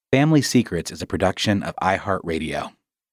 Family Secrets is a production of iHeartRadio.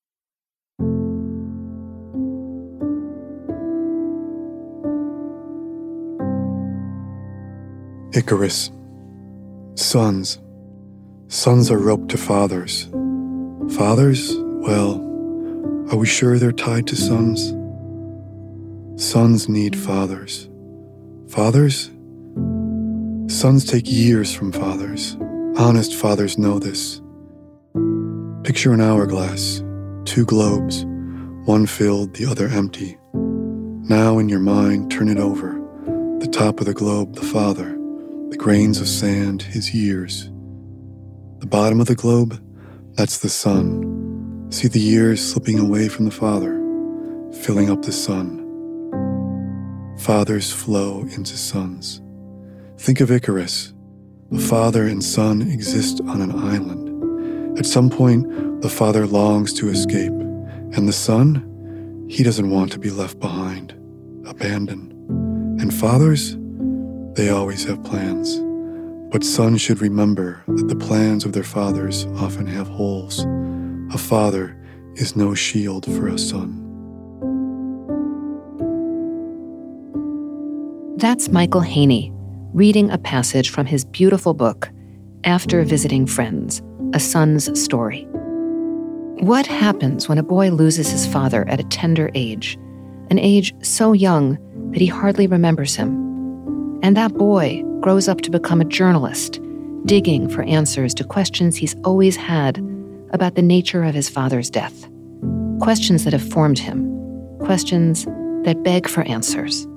Icarus. Sons. Sons are roped to fathers. Fathers? Well, are we sure they're tied to sons? Sons need fathers. Fathers? Sons take years from fathers. Honest fathers know this. Picture an hourglass, two globes, one filled, the other empty. Now in your mind, turn it over. The top of the globe, the father. The grains of sand, his years. The bottom of the globe, that's the sun. See the years slipping away from the father, filling up the sun. Fathers flow into sons. Think of Icarus. A father and son exist on an island. At some point, the father longs to escape, and the son, he doesn't want to be left behind, abandoned. And fathers, they always have plans. But sons should remember that the plans of their fathers often have holes. A father is no shield for a son. That's Michael Haney, reading a passage from his beautiful book, After Visiting Friends, A Son's Story. What happens when a boy loses his father at a tender age, an age so young that he hardly remembers him? And that boy grows up to become a journalist, digging for answers to questions he's always had about the nature of his father's death. Questions that have formed him, questions that beg for answers.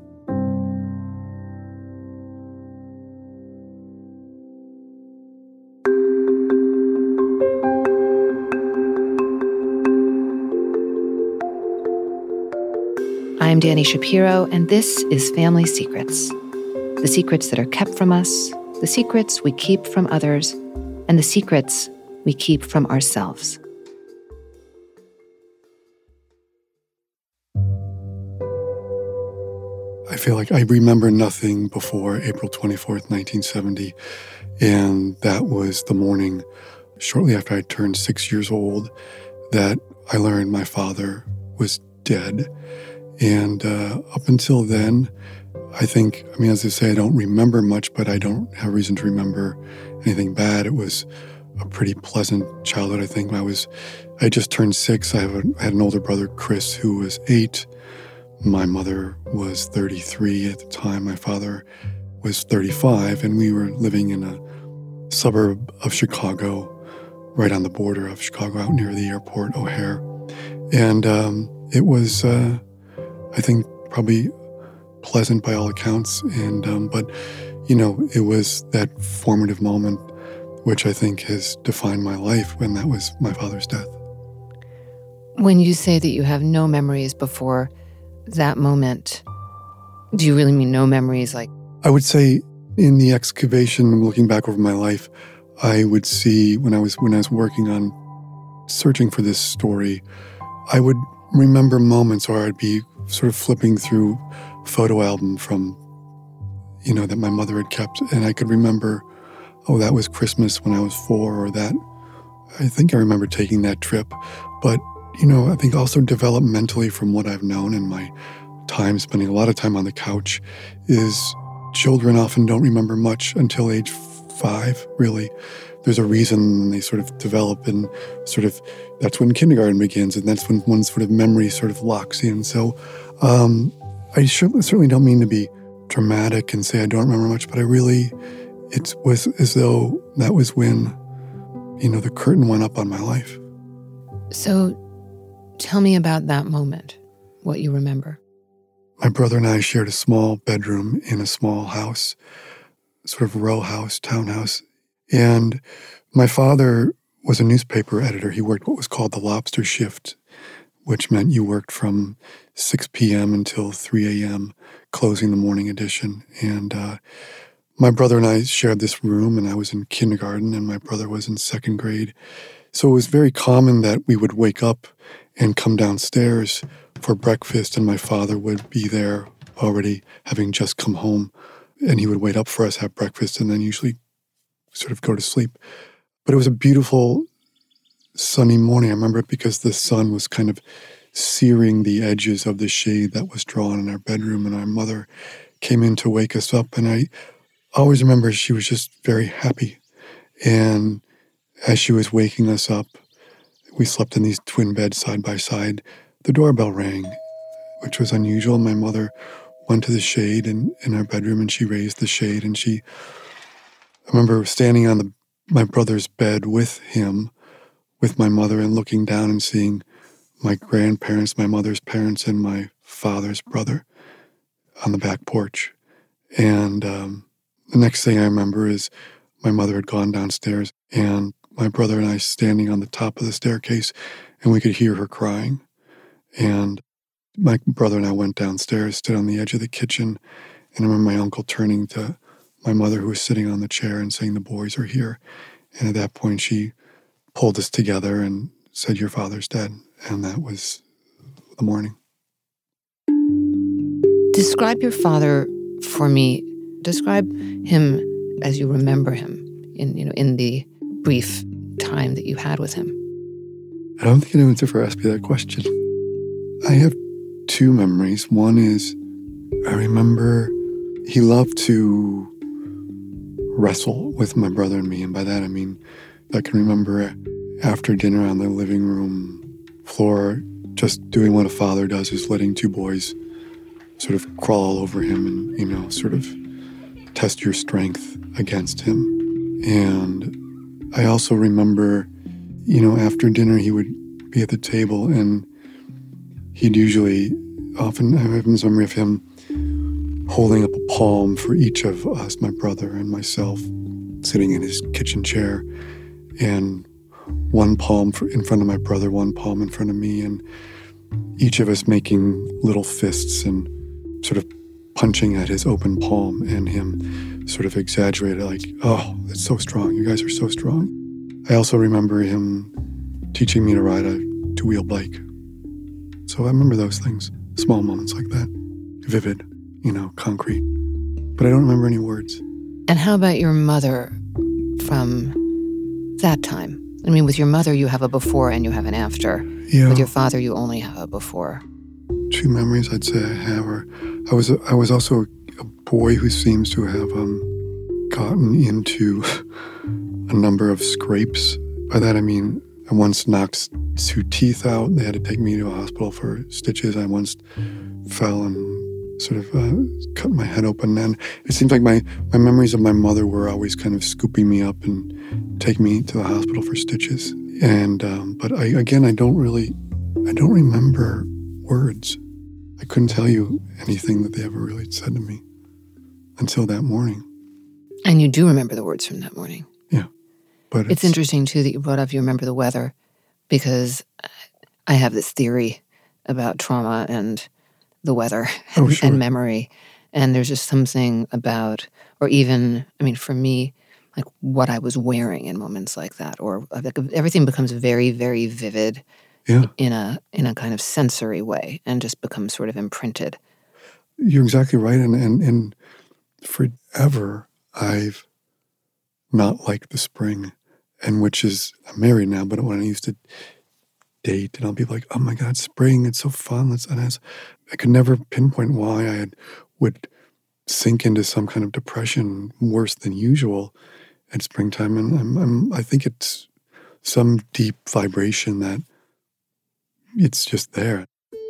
I'm Dani Shapiro, and this is Family Secrets. The secrets that are kept from us, the secrets we keep from others, and the secrets we keep from ourselves. I feel like I remember nothing before April 24th, 1970, and that was the morning, shortly after I turned 6 years old, that I learned my father was dead. And up until then, as I say, I don't remember much, but I don't have reason to remember anything bad. It was a pretty pleasant childhood, I think. I just turned 6. I had an older brother, Chris, who was 8. My mother was 33 at the time. My father was 35, and we were living in a suburb of Chicago, right on the border of Chicago, out near the airport, O'Hare. And it was, I think, probably pleasant by all accounts. But it was that formative moment, which I think has defined my life, when that was my father's death. When you say that you have no memories before that moment, do you really mean no memories? Like, I would say in the excavation, looking back over my life, I would see when I was working on searching for this story, I would remember moments, or I'd be sort of flipping through photo album from, that my mother had kept, and I could remember, oh, that was Christmas when I was 4, or that, I think I remember taking that trip. But, I think also developmentally, from what I've known in my time spending a lot of time on the couch, is children often don't remember much until age 5, really. There's a reason they sort of develop, and sort of that's when kindergarten begins, and that's when one sort of memory sort of locks in. So I certainly don't mean to be dramatic and say I don't remember much, but it was as though that was when, the curtain went up on my life. So tell me about that moment, what you remember. My brother and I shared a small bedroom in a small house, sort of row house, townhouse. And my father was a newspaper editor. He worked what was called the lobster shift, which meant you worked from 6 p.m. until 3 a.m., closing the morning edition. And my brother and I shared this room, and I was in kindergarten, and my brother was in 2nd grade. So it was very common that we would wake up and come downstairs for breakfast, and my father would be there already, having just come home, and he would wait up for us, have breakfast, and then usually sort of go to sleep. But it was a beautiful sunny morning. I remember it because the sun was kind of searing the edges of the shade that was drawn in our bedroom, and our mother came in to wake us up. And I always remember she was just very happy. And as she was waking us up, we slept in these twin beds side by side. The doorbell rang, which was unusual. My mother went to the shade in our bedroom, and she raised the shade. And I remember standing on my brother's bed with him, with my mother, and looking down and seeing my grandparents, my mother's parents, and my father's brother on the back porch. And the next thing I remember is my mother had gone downstairs, and my brother and I standing on the top of the staircase, and we could hear her crying. And my brother and I went downstairs, stood on the edge of the kitchen, and I remember my uncle turning to my mother, who was sitting on the chair, and saying, "The boys are here." And at that point, she pulled us together and said, "Your father's dead." And that was the morning. Describe your father for me. Describe him as you remember him in the brief time that you had with him. I don't think anyone's ever asked me that question. I have two memories. One is I remember he loved to wrestle with my brother and me. And by that, I mean, I can remember after dinner on the living room floor, just doing what a father does, is letting two boys sort of crawl all over him and, sort of test your strength against him. And I also remember, after dinner, he would be at the table, and he'd often I have this memory of him holding up a palm for each of us, my brother and myself, sitting in his kitchen chair, and one palm in front of my brother, one palm in front of me, and each of us making little fists and sort of punching at his open palm, and him sort of exaggerated, like, "Oh, it's so strong. You guys are so strong." I also remember him teaching me to ride a two-wheel bike. So I remember those things, small moments like that, vivid, concrete. But I don't remember any words. And how about your mother from that time? I mean, with your mother, you have a before and you have an after. Yeah. With your father, you only have a before. Two memories I'd say I have are, I was also a boy who seems to have gotten into a number of scrapes. By that I mean, I once knocked two teeth out. They had to take me to a hospital for stitches. I once fell and sort of cut my head open. And it seems like my memories of my mother were always kind of scooping me up and taking me to the hospital for stitches. And but I don't remember words. I couldn't tell you anything that they ever really said to me until that morning. And you do remember the words from that morning. Yeah. But it's interesting, too, that you brought up you remember the weather, because I have this theory about trauma and the weather and memory. And there's just something about, or even, for me, like what I was wearing in moments like that, or like everything becomes very, very vivid in a kind of sensory way and just becomes sort of imprinted. You're exactly right. And forever, I've not liked the spring, and which is, I'm married now, but when I used to date, and I'll be like, "Oh my God, spring, it's so fun." I could never pinpoint why I would sink into some kind of depression worse than usual at springtime. And I think it's some deep vibration that it's just there.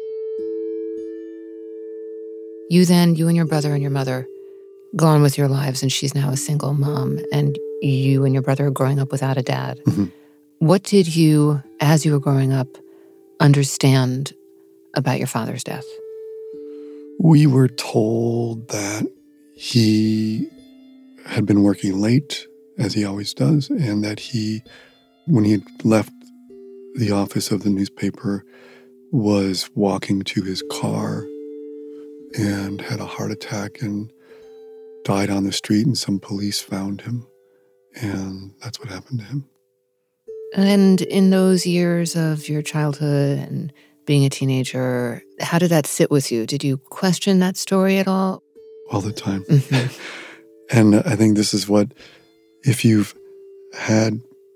You and your brother and your mother go on with your lives, and she's now a single mom, and you and your brother are growing up without a dad. Mm-hmm. What did you, as you were growing up, understand about your father's death? We were told that he had been working late, as he always does, and that when he had left the office of the newspaper, was walking to his car and had a heart attack and died on the street, and some police found him. And that's what happened to him. And in those years of your childhood and being a teenager, how did that sit with you? Did you question that story at all? All the time. Mm-hmm. And I think this is what, if you've had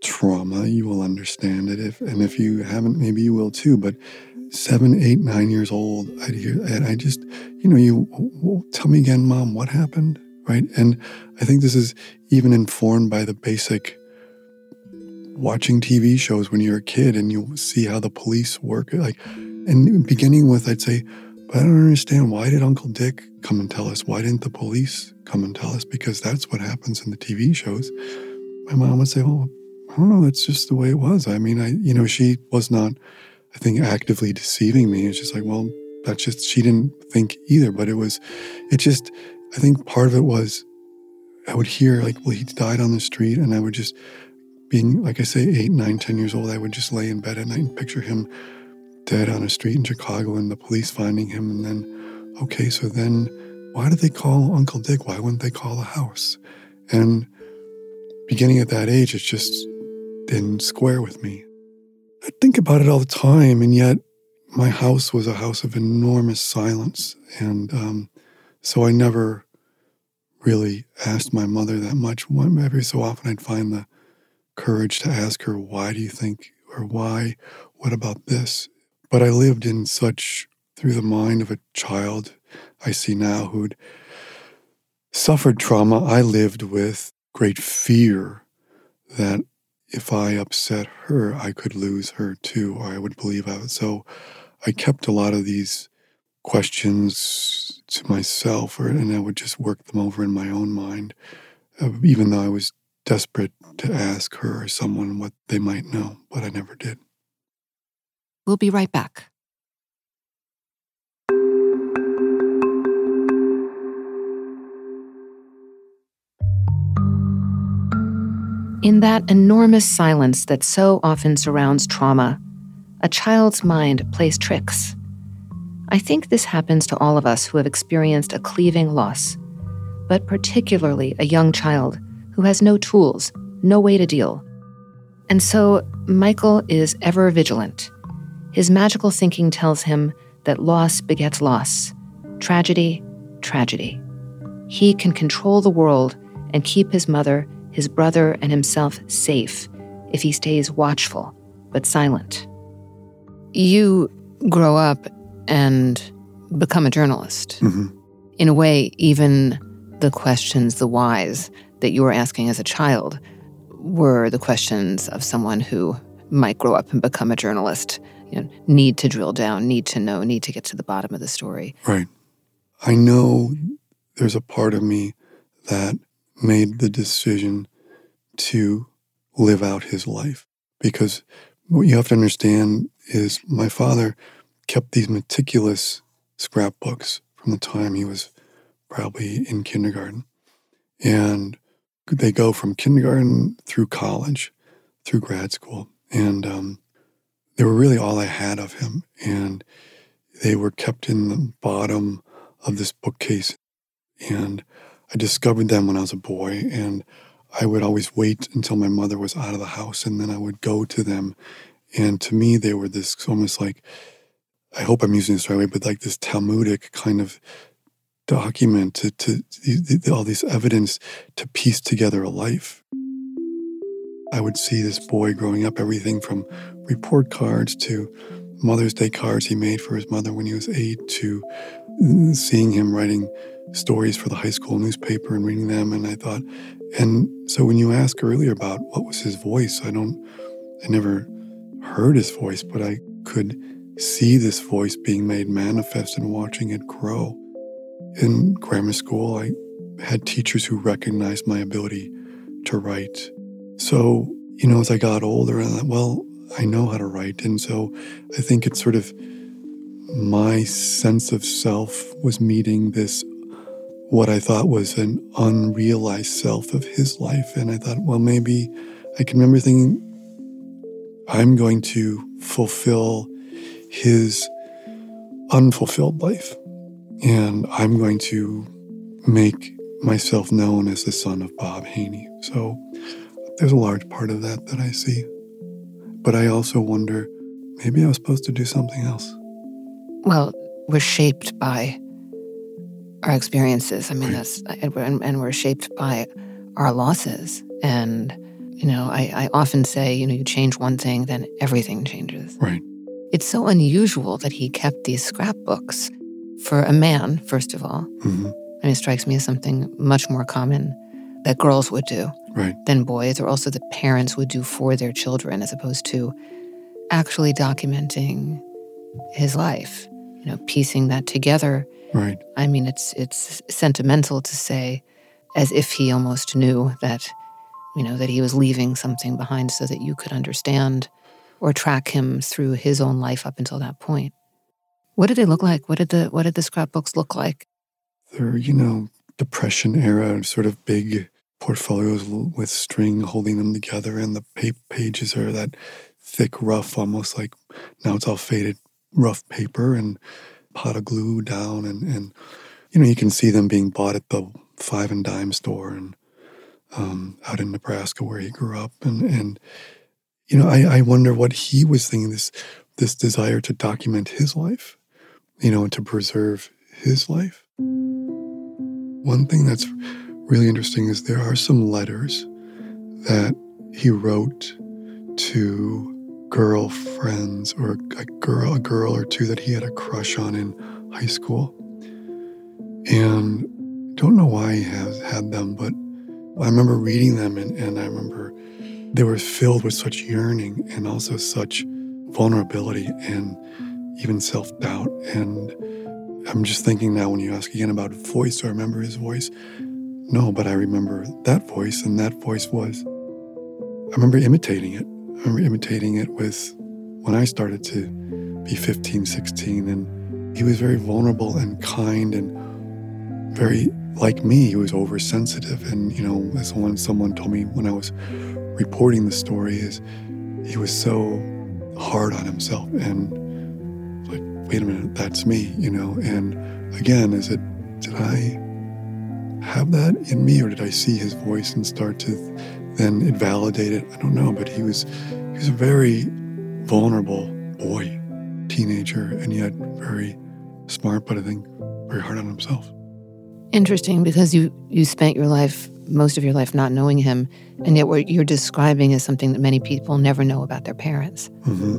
trauma, you will understand it. If you haven't, maybe you will too. But 7, 8, 9 years old, I'd hear, and I just, tell me again, Mom, what happened, right? And I think this is even informed by the basic watching TV shows when you're a kid and you see how the police work. And beginning with, I'd say, but I don't understand, why did Uncle Dick come and tell us? Why didn't the police come and tell us? Because that's what happens in the TV shows. My mom would say, well, I don't know, that's just the way it was. I mean, she was not, I think, actively deceiving me. It's just like, well, that's just, she didn't think either. But I think part of it was, I would hear like, well, he died on the street. And I would just, being, like I say, 8, 9, 10 years old, I would just lay in bed at night and picture him dead on a street in Chicago and the police finding him. And then, okay, so then why did they call Uncle Dick? Why wouldn't they call the house? And beginning at that age, it just didn't square with me. I think about it all the time, and yet my house was a house of enormous silence. And so I never really asked my mother that much. Every so often I'd find the courage to ask her, why do you think, or why, what about this? But I lived in such, through the mind of a child I see now who'd suffered trauma, I lived with great fear that if I upset her, I could lose her too, or I would believe I would. So I kept a lot of these questions to myself, and I would just work them over in my own mind, even though I was desperate to ask her or someone what they might know, but I never did. We'll be right back. In that enormous silence that so often surrounds trauma, a child's mind plays tricks. I think this happens to all of us who have experienced a cleaving loss, but particularly a young child who has no tools, no way to deal. And so Michael is ever vigilant. His magical thinking tells him that loss begets loss, tragedy, tragedy. He can control the world and keep his mother, his brother, and himself safe if he stays watchful but silent. You grow up and become a journalist. Mm-hmm. In a way, even the questions, the whys that you were asking as a child were the questions of someone who might grow up and become a journalist. Need to drill down, need to know, need to get to the bottom of the story. Right. I know there's a part of me that made the decision to live out his life. Because what you have to understand is my father kept these meticulous scrapbooks from the time he was probably in kindergarten. And they go from kindergarten through college, through grad school. And they were really all I had of him. And they were kept in the bottom of this bookcase. And I discovered them when I was a boy. And I would always wait until my mother was out of the house, and then I would go to them. And to me, they were this almost like, I hope I'm using this the right way, but like this Talmudic kind of document to all this evidence to piece together a life. I would see this boy growing up, everything from report cards to Mother's Day cards he made for his mother when he was 8, to seeing him writing stories for the high school newspaper and reading them. And I thought, and so when you asked earlier about what was his voice, I never heard his voice, but I could see this voice being made manifest and watching it grow. In grammar school, I had teachers who recognized my ability to write. So, as I got older, I thought, well, I know how to write. And so I think it's sort of my sense of self was meeting this, what I thought was an unrealized self of his life. And I thought, well, maybe I can remember thinking, I'm going to fulfill his unfulfilled life. And I'm going to make myself known as the son of Bob Haney. So there's a large part of that I see. But I also wonder, maybe I was supposed to do something else. Well, we're shaped by our experiences. I mean, right. and we're shaped by our losses. And I often say, you change one thing, then everything changes. Right. It's so unusual that he kept these scrapbooks for a man, first of all. Mm-hmm. And it strikes me as something much more common that girls would do than boys, or also that parents would do for their children, as opposed to actually documenting his life, piecing that together. Right. I mean, it's sentimental to say, as if he almost knew that, that he was leaving something behind so that you could understand or track him through his own life up until that point. What did they look like? What did the scrapbooks look like? They're, Depression era, sort of big portfolios with string holding them together, and the pages are that thick, rough, almost like now it's all faded, rough paper and pot of glue down, and you can see them being bought at the 5 and dime store and out in Nebraska where he grew up, and I wonder what he was thinking. This desire to document his life, and to preserve his life. One thing that's really interesting is there are some letters that he wrote to girlfriends, or a girl or two that he had a crush on in high school. And don't know why he has had them, but I remember reading them, and I remember they were filled with such yearning and also such vulnerability and even self-doubt. And I'm just thinking now, when you ask again about voice, do I remember his voice? No, but I remember that voice, and that voice was, I remember imitating it. I remember imitating it with when I started to be 15, 16, and he was very vulnerable and kind and very, like me, he was oversensitive. And, as someone told me when I was reporting the story, is he was so hard on himself, and like, wait a minute, that's me, and again, did I have that in me, or did I see his voice and start to then invalidate it? I don't know, but he was a very vulnerable boy, teenager, and yet very smart, but I think very hard on himself. Interesting, because you spent most of your life not knowing him, and yet what you're describing is something that many people never know about their parents. Mm-hmm.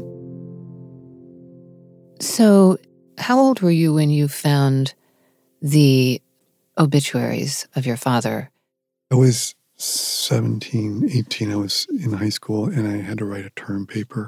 So how old were you when you found the obituaries of your father? I was 17, 18. I was in high school, and I had to write a term paper.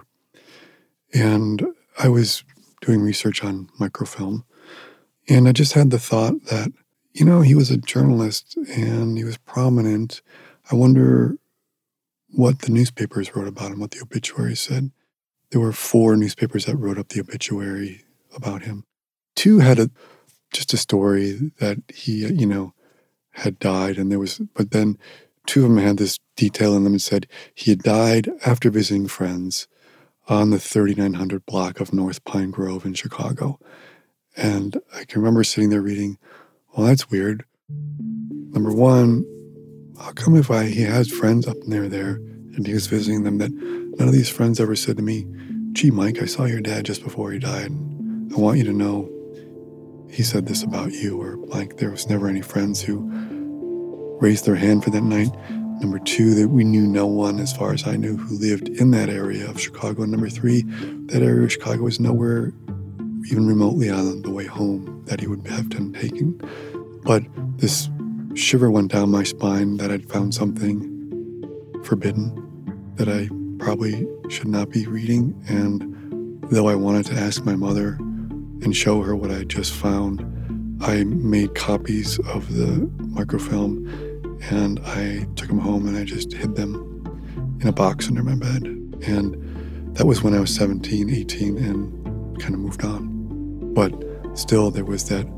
And I was doing research on microfilm. And I just had the thought that, he was a journalist and he was prominent. I wonder what the newspapers wrote about him, what the obituaries said. There were 4 newspapers that wrote up the obituary about him. 2 had just a story that he, had died, but then 2 of them had this detail in them and said he had died after visiting friends on the 3900 block of North Pine Grove in Chicago. And I can remember sitting there reading, well, that's weird. Number one, how come he has friends up near there and he was visiting them, that none of these friends ever said to me, gee, Mike, I saw your dad just before he died. I want you to know he said this about you, or like there was never any friends who raised their hand for that night. Number 2, that we knew no one, as far as I knew, who lived in that area of Chicago. And number 3, that area of Chicago was nowhere even remotely on the way home that he would have been taken. But this shiver went down my spine that I'd found something forbidden that I probably should not be reading. And though I wanted to ask my mother and show her what I had just found, I made copies of the microfilm and I took them home and I just hid them in a box under my bed. And that was when I was 17, 18 and kind of moved on. But still, there was that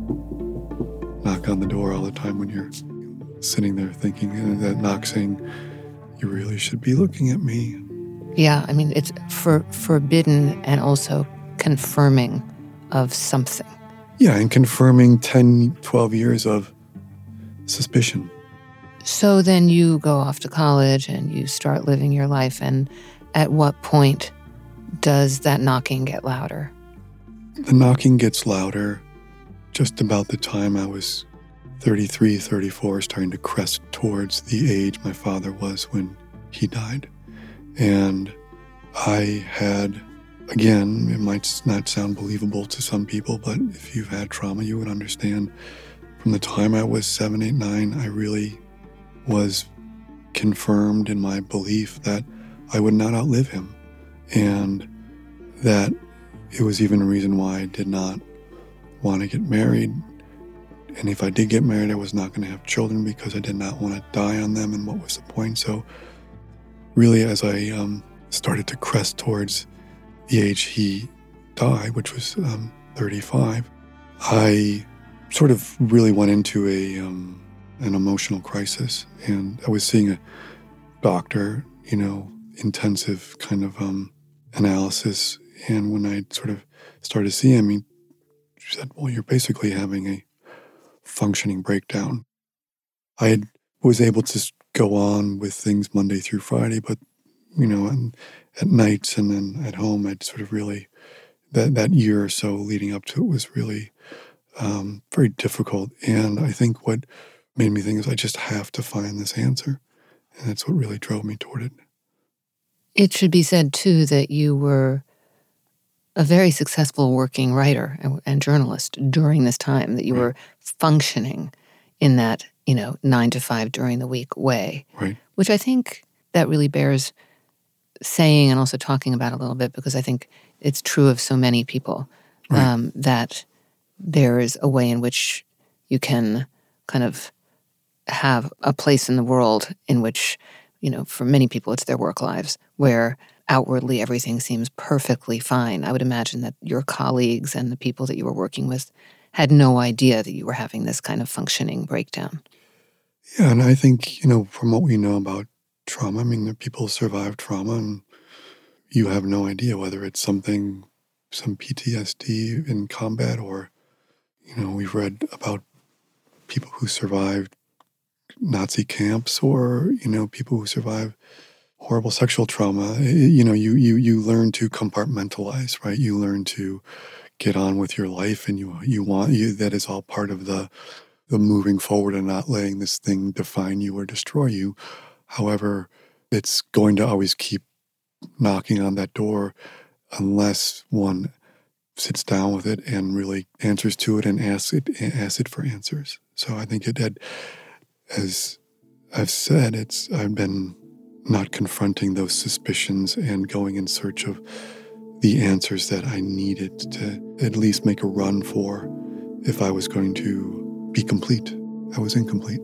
knock on the door all the time when you're sitting there thinking, and that knock saying, you really should be looking at me. Yeah, I mean, it's forbidden and also confirming of something. Yeah, and confirming 10, 12 years of suspicion. So then you go off to college and you start living your life. And at what point does that knocking get louder? The knocking gets louder just about the time I was 33, 34, starting to crest towards the age my father was when he died. And I had, again, it might not sound believable to some people, but if you've had trauma, you would understand. From the time I was 7, 8, 9, I really was confirmed in my belief that I would not outlive him, and that it was even a reason why I did not want to get married. And if I did get married, I was not going to have children because I did not want to die on them, and what was the point? So really, as I started to crest towards the age he died, which was 35, I sort of really went into an emotional crisis. And I was seeing a doctor, intensive kind of analysis. And when I sort of started to see him, he said, well, you're basically having a functioning breakdown. I was able to go on with things Monday through Friday, but, and at nights and then at home, I'd sort of really, that year or so leading up to it was really very difficult. And I think what made me think is I just have to find this answer. And that's what really drove me toward it. It should be said, too, that you were a very successful working writer and journalist during this time, that you were functioning in that, 9 to 5 during the week way. Right. Which I think that really bears saying and also talking about a little bit, because I think it's true of so many people, that there is a way in which you can kind of have a place in the world in which, for many people, it's their work lives, where outwardly everything seems perfectly fine. I would imagine that your colleagues and the people that you were working with had no idea that you were having this kind of functioning breakdown. Yeah, and I think, from what we know about trauma, that people survive trauma and you have no idea whether it's some PTSD in combat or, we've read about people who survived Nazi camps or, people who survive horrible sexual trauma. You learn to compartmentalize, right? You learn to get on with your life, and that is all part of the moving forward and not letting this thing define you or destroy you. However, it's going to always keep knocking on that door unless one sits down with it and really answers to it and asks it for answers. So I think it had, as I've said, I've been not confronting those suspicions and going in search of the answers that I needed to at least make a run for if I was going to be complete. I was incomplete.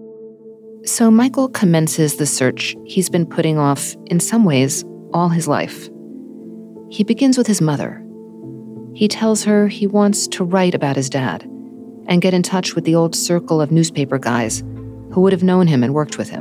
So Michael commences the search he's been putting off, in some ways, all his life. He begins with his mother. He tells her he wants to write about his dad and get in touch with the old circle of newspaper guys who would have known him and worked with him.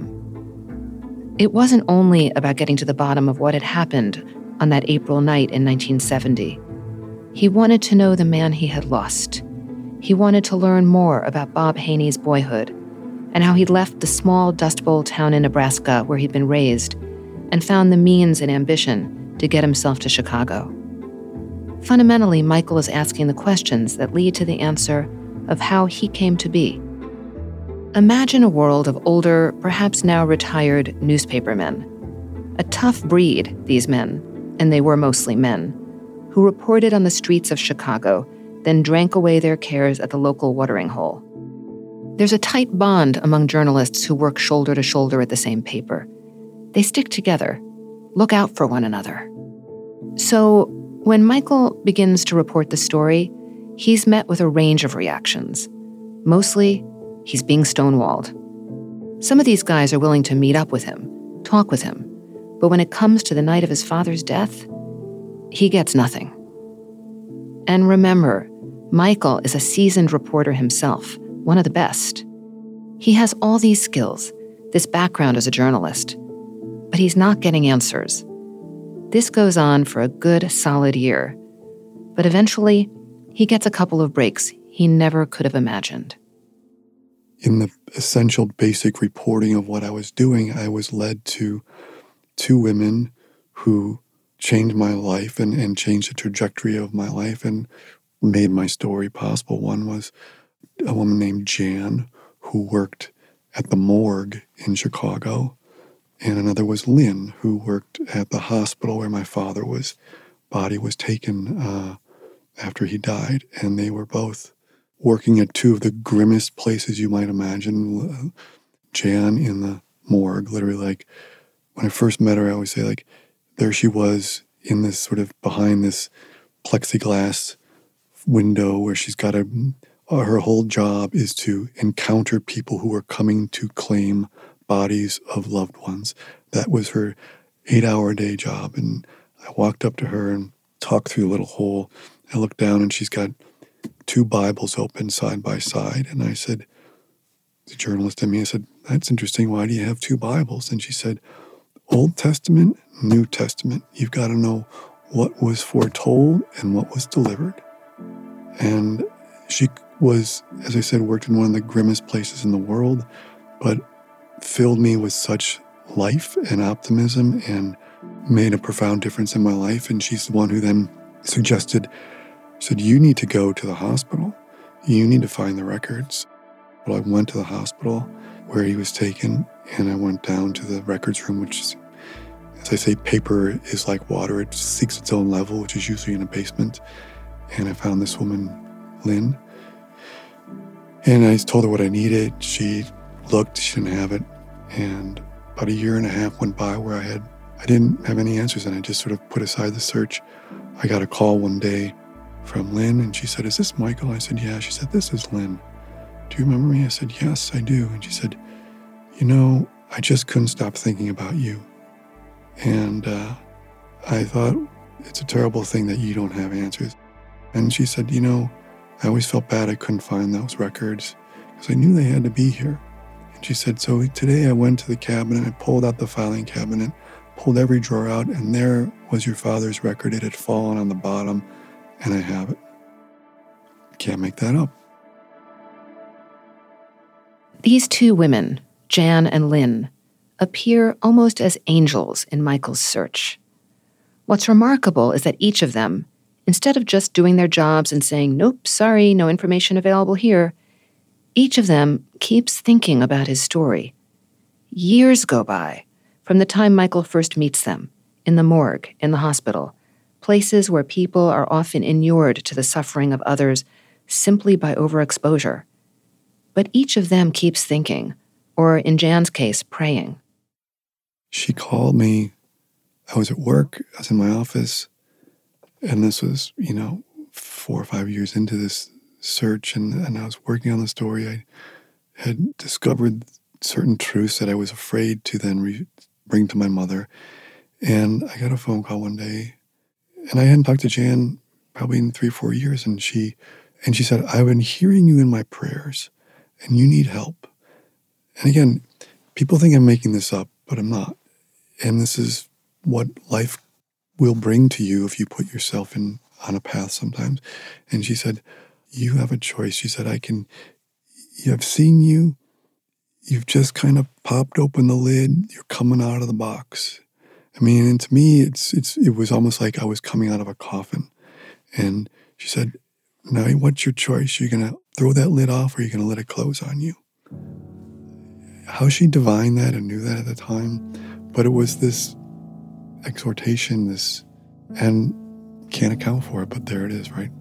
It wasn't only about getting to the bottom of what had happened on that April night in 1970. He wanted to know the man he had lost. He wanted to learn more about Bob Haney's boyhood and how he'd left the small Dust Bowl town in Nebraska where he'd been raised and found the means and ambition to get himself to Chicago. Fundamentally, Michael is asking the questions that lead to the answer of how he came to be. Imagine a world of older, perhaps now retired newspapermen. A tough breed, these men, and they were mostly men, who reported on the streets of Chicago, then drank away their cares at the local watering hole. There's a tight bond among journalists who work shoulder to shoulder at the same paper. They stick together, look out for one another. So when Michael begins to report the story, he's met with a range of reactions. Mostly, he's being stonewalled. Some of these guys are willing to meet up with him, talk with him, but when it comes to the night of his father's death, he gets nothing. And remember, Michael is a seasoned reporter himself, one of the best. He has all these skills, this background as a journalist, but he's not getting answers. This goes on for a good, solid year, but eventually, he gets a couple of breaks he never could have imagined. In the essential basic reporting of what I was doing, I was led to 2 women who changed my life and changed the trajectory of my life and made my story possible. One was a woman named Jan, who worked at the morgue in Chicago And another was Lynn, who worked at the hospital where my father's body was taken after he died. And they were both working at two of the grimmest places you might imagine. Jan in the morgue, literally, like, when I first met her, I always say, like, there she was in this sort of behind this plexiglass window where she's got her whole job is to encounter people who are coming to claim bodies of loved ones. That was her 8-hour day job. And I walked up to her and talked through the little hole. I looked down and she's got 2 Bibles open side by side. And I said, the journalist in me, I said, that's interesting. Why do you have 2 Bibles? And she said, Old Testament, New Testament. You've got to know what was foretold and what was delivered. And she was, as I said, worked in one of the grimmest places in the world, but filled me with such life and optimism and made a profound difference in my life. And she's the one who then said, you need to go to the hospital. You need to find the records. Well, I went to the hospital where he was taken, and I went down to the records room, which is, as I say, paper is like water. It seeks its own level, which is usually in a basement. And I found this woman, Lynn. And I told her what I needed. She looked, she didn't have it. And about 1.5 years went by where I didn't have any answers, and I just sort of put aside the search. I got a call one day from Lynn, and she said, is this Michael? I said, yeah. She said, this is Lynn. Do you remember me? I said, yes, I do. And she said, I just couldn't stop thinking about you. And I thought, it's a terrible thing that you don't have answers. And she said, I always felt bad I couldn't find those records because I knew they had to be here. And she said, so today I went to the cabinet, I pulled out the filing cabinet, pulled every drawer out, and there was your father's record. It had fallen on the bottom, and I have it. Can't make that up. These 2 women, Jan and Lynn, appear almost as angels in Michael's search. What's remarkable is that each of them, instead of just doing their jobs and saying, nope, sorry, no information available here, each of them keeps thinking about his story. Years go by from the time Michael first meets them, in the morgue, in the hospital, places where people are often inured to the suffering of others simply by overexposure. But each of them keeps thinking, or in Jan's case, praying. She called me. I was at work. I was in my office. And this was, 4 or 5 years into this search. And I was working on the story. I had discovered certain truths that I was afraid to then bring to my mother. And I got a phone call one day. And I hadn't talked to Jan probably in 3 or 4 years. And she said, I've been hearing you in my prayers. And you need help. And again, people think I'm making this up, but I'm not. And this is what life will bring to you if you put yourself on a path sometimes. And she said, you have a choice. She said, I've seen you. You've just kind of popped open the lid. You're coming out of the box. I mean, and to me, it was almost like I was coming out of a coffin. And she said, now what's your choice? You're going to throw that lid off, or you're going to let it close on you? How she divined that and knew that at the time. But it was this exhortation, and can't account for it, but there it is, right?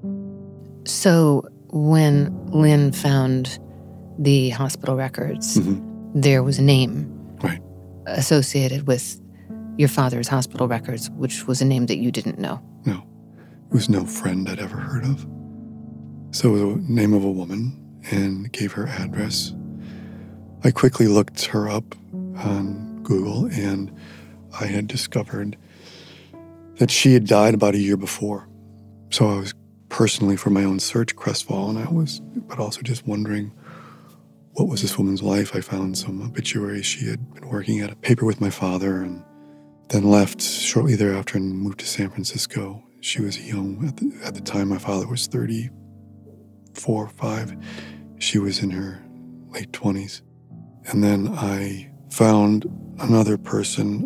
So when Lynn found the hospital records, there was a name associated with your father's hospital records, which was a name that you didn't know. No. It was no friend I'd ever heard of. So it was the name of a woman and gave her address. I quickly looked her up on Google, and I had discovered that she had died about 1 year before. So I was personally, for my own search, crestfallen. But also just wondering, what was this woman's life? I found some obituaries. She had been working at a paper with my father and then left shortly thereafter and moved to San Francisco. She was young. At the time, my father was 34 or 5. She was in her late 20s. And then I found another person,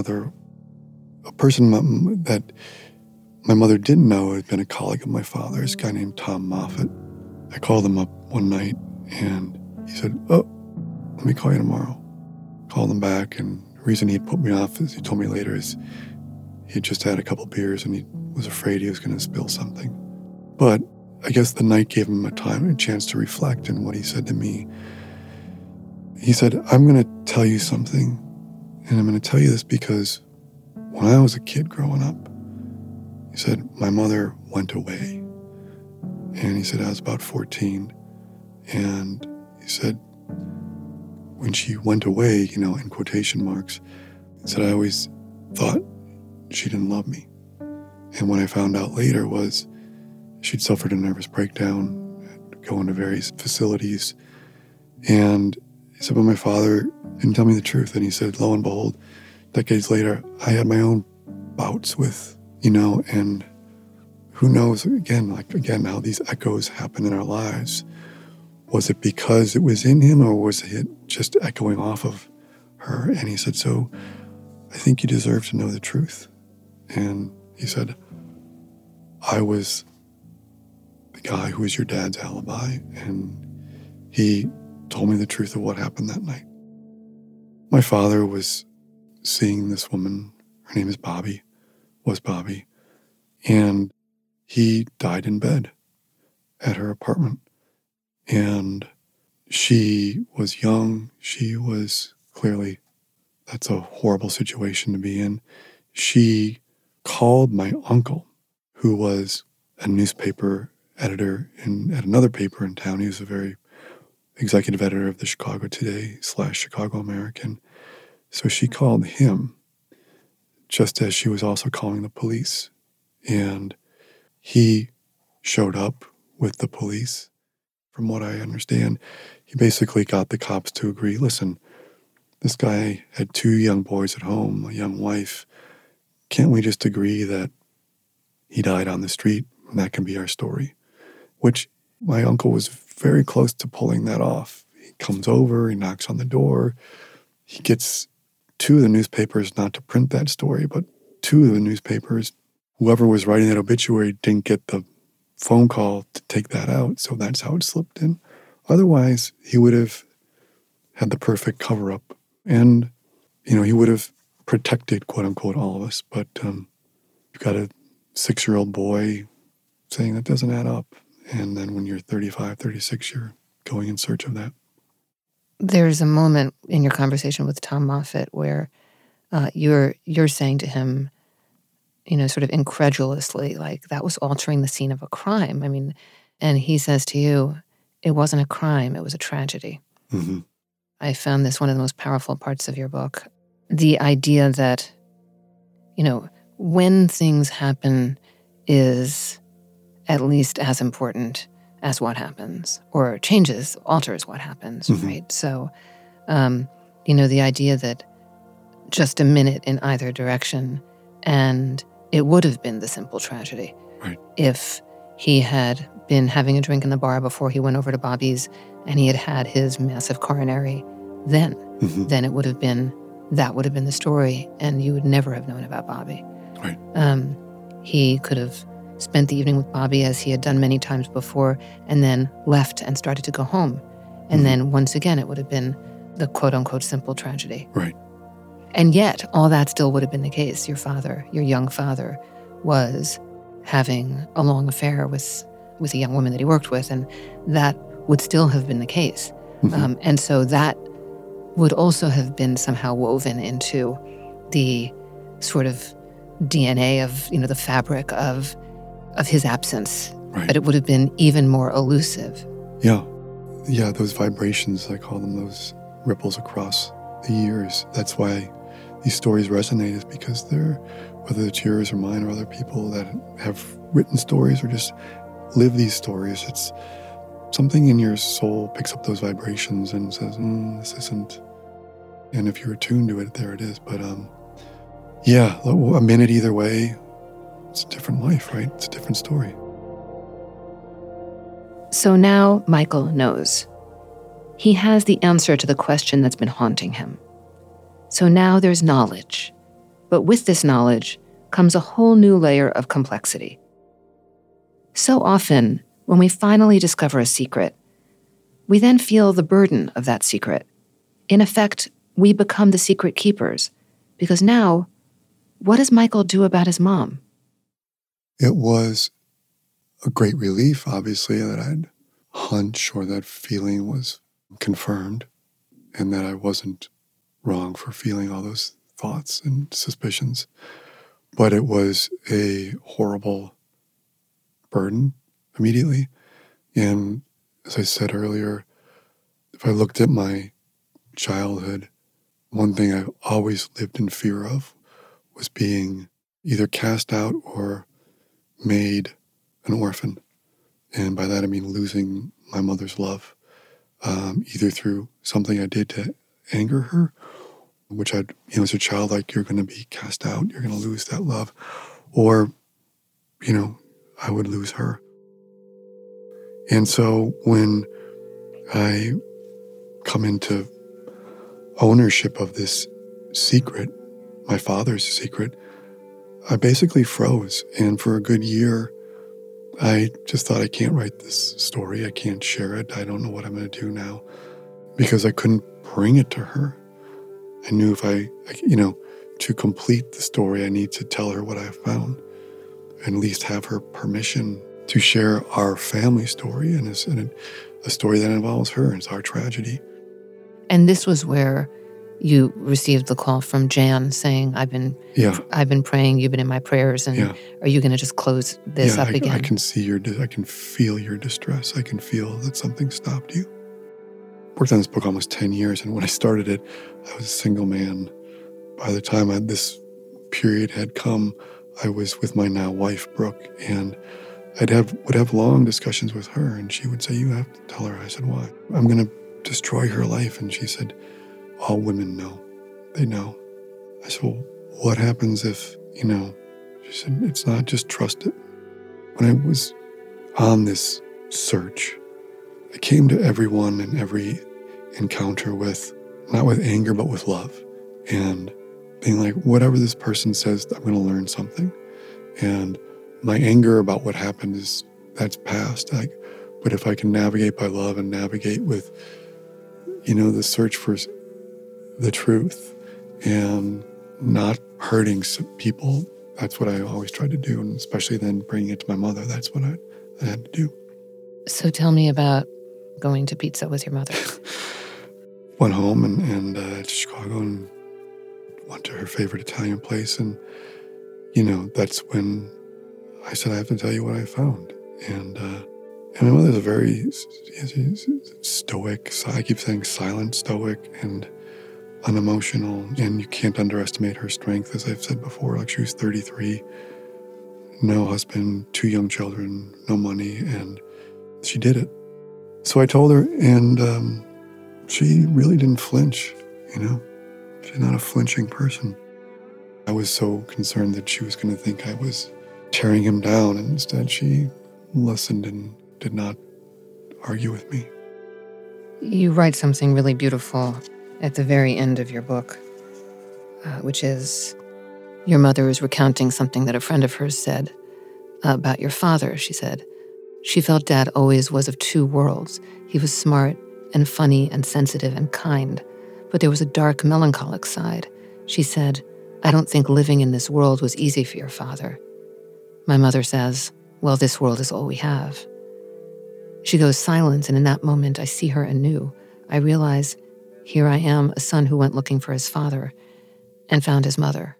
a person that my mother didn't know had been a colleague of my father's, a guy named Tom Moffat. I called him up one night, and he said, oh, let me call you tomorrow. Called him back and The reason he'd put me off, as he told me later, is he'd just had a couple beers and he was afraid he was going to spill something. But I guess the night gave him a chance to reflect. And what he said to me, he said, I'm going to tell you something. And I'm going to tell you this because when I was a kid growing up, he said, my mother went away. And he said, I was about 14. And he said, when she went away, in quotation marks, he said, I always thought she didn't love me. And what I found out later was she'd suffered a nervous breakdown, going to various facilities. And he said, but my father didn't tell me the truth. And he said, lo and behold, decades later, I had my own bouts with, and who knows, again, how these echoes happen in our lives. Was it because it was in him, or was it just echoing off of her? And he said, so I think you deserve to know the truth. And he said, I was the guy who was your dad's alibi, and he told me the truth of what happened that night. My father was seeing this woman, her name is Bobby, and he died in bed at her apartment. And she was young. She was clearly, that's a horrible situation to be in. She called my uncle, who was a newspaper editor at another paper in town. He was a very executive editor of the Chicago Today / Chicago American. So she called him just as she was also calling the police. And he showed up with the police. From what I understand, he basically got the cops to agree, listen, this guy had 2 young boys at home, a young wife. Can't we just agree that he died on the street and that can be our story? Which my uncle was very close to pulling that off. He comes over, he knocks on the door. He gets 2 of the newspapers not to print that story, but 2 of the newspapers, whoever was writing that obituary didn't get the phone call to take that out, so that's how it slipped in. Otherwise, he would have had the perfect cover-up, and, he would have protected, quote-unquote, all of us. But you've got a 6-year-old boy saying that doesn't add up, and then when you're 35, 36, you're going in search of that. There's a moment in your conversation with Tom Moffat where you're saying to him, sort of incredulously, like, that was altering the scene of a crime. I mean, and he says to you, it wasn't a crime, it was a tragedy. Mm-hmm. I found this one of the most powerful parts of your book. The idea that, when things happen is at least as important as what happens, or alters what happens, mm-hmm. right? So, the idea that just a minute in either direction and it would have been the simple tragedy. Right. If he had been having a drink in the bar before he went over to Bobby's and he had had his massive coronary, then it would have been, that would have been the story, and you would never have known about Bobby. Right. He could have spent the evening with Bobby as he had done many times before, and then left and started to go home. And then once again, it would have been the quote-unquote simple tragedy. Right. And yet, all that still would have been the case. Your father, your young father, was having a long affair with a young woman that he worked with, and that would still have been the case. And so that would also have been somehow woven into the sort of DNA of, the fabric of his absence. Right. But it would have been even more elusive. Yeah. Yeah, those vibrations, I call them, those ripples across the years. That's why these stories resonate, is because they're, whether it's yours or mine or other people that have written stories or just live these stories, it's something in your soul picks up those vibrations and says, this isn't. And if you're attuned to it, there it is. But yeah, a minute either way, it's a different life, right? It's a different story. So now Michael knows. He has the answer to the question that's been haunting him. So now there's knowledge. But with this knowledge comes a whole new layer of complexity. So often, when we finally discover a secret, we then feel the burden of that secret. In effect, we become the secret keepers. Because now, what does Michael do about his mom? It was a great relief, obviously, that I'd hunch or that feeling was confirmed and that I wasn't wrong for feeling all those thoughts and suspicions. But it was a horrible burden immediately. And as I said earlier, if I looked at my childhood, one thing I've always lived in fear of was being either cast out or made an orphan. And by that I mean losing my mother's love, either through something I did to anger her, which as a child, like, you're going to be cast out, you're going to lose that love, or, I would lose her. And so when I come into ownership of this secret, my father's secret, I basically froze. And for a good year, I just thought, I can't write this story. I can't share it. I don't know what I'm going to do now, because I couldn't bring it to her. I knew if to complete the story, I need to tell her what I found, and at least have her permission to share our family story, and a story that involves her. It's our tragedy. And this was where you received the call from Jan saying, I've been praying, you've been in my prayers, and are you going to just close this up again? I can see I can feel your distress. I can feel that something stopped you. Worked on this book almost 10 years, and when I started it, I was a single man. By the time this period had come, I was with my now wife, Brooke, and would have long discussions with her, and she would say, you have to tell her. I said, why? I'm going to destroy her life. And she said, all women know. They know. I said, well, what happens if, She said, it's not, just trust it. When I was on this search, I came to everyone and every encounter with, not with anger, but with love. And being like, whatever this person says, I'm going to learn something. And my anger about what happened that's past. But if I can navigate by love and navigate with, the search for the truth and not hurting people, that's what I always tried to do. And especially then bringing it to my mother, that's what I had to do. So tell me about going to pizza with your mother. Went home and to Chicago and went to her favorite Italian place. And, that's when I said, I have to tell you what I found. And my mother's a very stoic, I keep saying silent, stoic, and unemotional. And you can't underestimate her strength, as I've said before. Like, she was 33, no husband, 2 young children, no money, and she did it. So I told her, and she really didn't flinch, She's not a flinching person. I was so concerned that she was going to think I was tearing him down, and instead she listened and did not argue with me. You write something really beautiful at the very end of your book, which is your mother is recounting something that a friend of hers said about your father. She said, she felt Dad always was of 2 worlds. He was smart and funny and sensitive and kind, but there was a dark, melancholic side. She said, I don't think living in this world was easy for your father. My mother says, well, this world is all we have. She goes silent, and in that moment I see her anew. I realize, here I am, a son who went looking for his father and found his mother.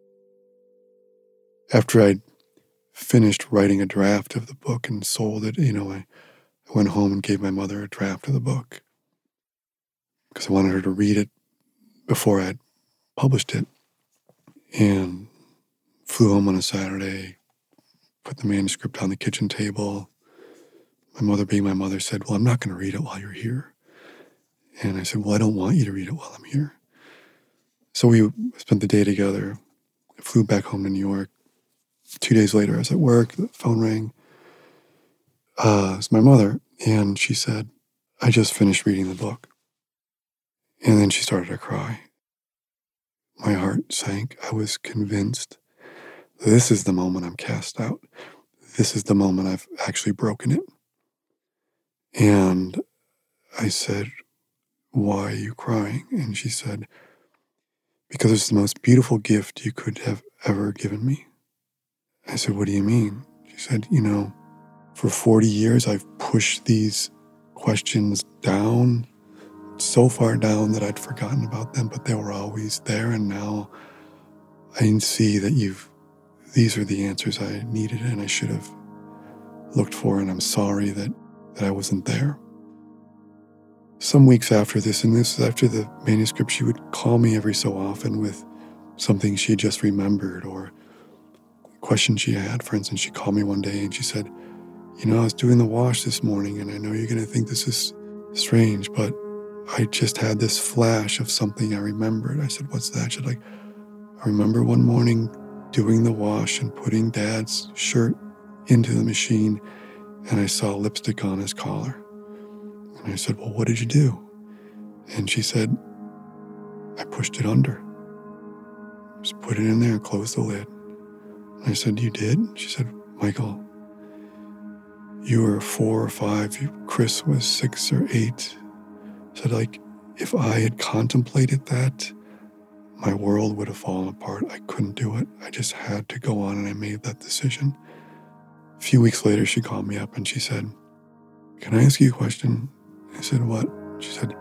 After I'd finished writing a draft of the book and sold it, I went home and gave my mother a draft of the book because I wanted her to read it before I'd published it, and flew home on a Saturday, put the manuscript on the kitchen table. My mother, being my mother, said, well, I'm not going to read it while you're here. And I said, well, I don't want you to read it while I'm here. So we spent the day together. I flew back home to New York. 2 days later, I was at work, the phone rang. It's my mother, and she said, I just finished reading the book. And then she started to cry. My heart sank. I was convinced this is the moment I'm cast out. This is the moment I've actually broken it. And I said, why are you crying? And she said, because it's the most beautiful gift you could have ever given me. I said, what do you mean? She said, for 40 years, I've pushed these questions down, so far down that I'd forgotten about them, but they were always there. And now I can see that these are the answers I needed and I should have looked for. And I'm sorry that I wasn't there. Some weeks after this, and this is after the manuscript, she would call me every so often with something she had just remembered or a question she had. For instance, she called me one day and she said, I was doing the wash this morning, and I know you're going to think this is strange, but I just had this flash of something I remembered. I said, what's that? She's like, I remember one morning doing the wash and putting Dad's shirt into the machine, and I saw lipstick on his collar. And I said, well, what did you do? And she said, I pushed it under. Just put it in there and closed the lid. And I said, you did? She said, Michael, you were 4 or 5, Chris was 6 or 8. Said, if I had contemplated that, my world would have fallen apart. I couldn't do it. I just had to go on, and I made that decision. A few weeks later, she called me up and she said, can I ask you a question? I said, what? She said,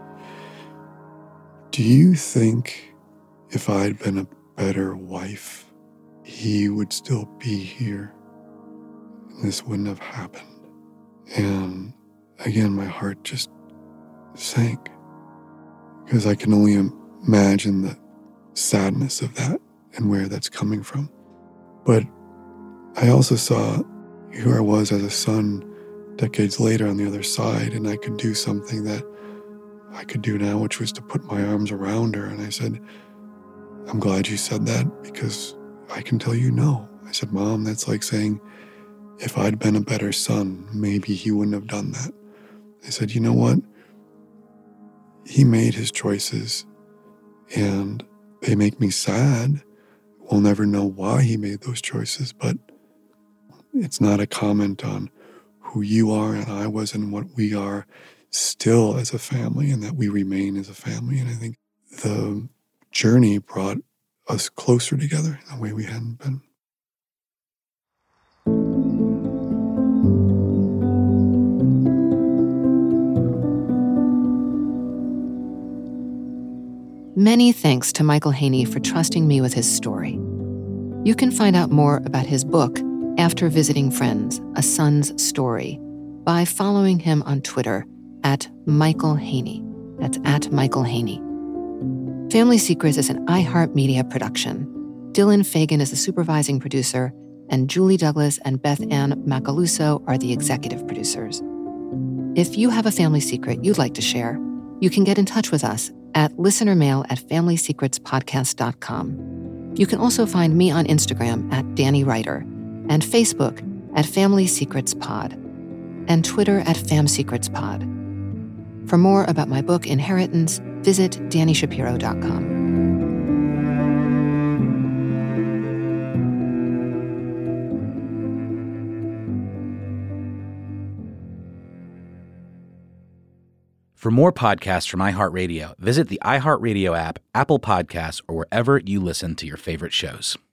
do you think if I'd been a better wife, he would still be here? And this wouldn't have happened. And again, my heart just sank because I can only imagine the sadness of that and where that's coming from. But I also saw who I was as a son decades later on the other side, and I could do something that I could do now, which was to put my arms around her. And I said, I'm glad you said that because I can tell you no. I said, Mom, that's like saying, if I'd been a better son, maybe he wouldn't have done that. I said, you know what? He made his choices, and they make me sad. We'll never know why he made those choices, but it's not a comment on who you are and I was and what we are still as a family, and that we remain as a family. And I think the journey brought us closer together in a way we hadn't been. Many thanks to Michael Haney for trusting me with his story. You can find out more about his book, After Visiting Friends, A Son's Story, by following him on Twitter at Michael Haney. That's at Michael Haney. Family Secrets is an iHeartMedia production. Dylan Fagan is the supervising producer, and Julie Douglas and Beth Ann Macaluso are the executive producers. If you have a family secret you'd like to share, you can get in touch with us at listenermail@familysecretspodcast.com. You can also find me on Instagram at Danny Writer, and Facebook at Family Secrets Pod, and Twitter at FamSecretsPod. For more about my book, Inheritance, visit DannyShapiro.com. For more podcasts from iHeartRadio, visit the iHeartRadio app, Apple Podcasts, or wherever you listen to your favorite shows.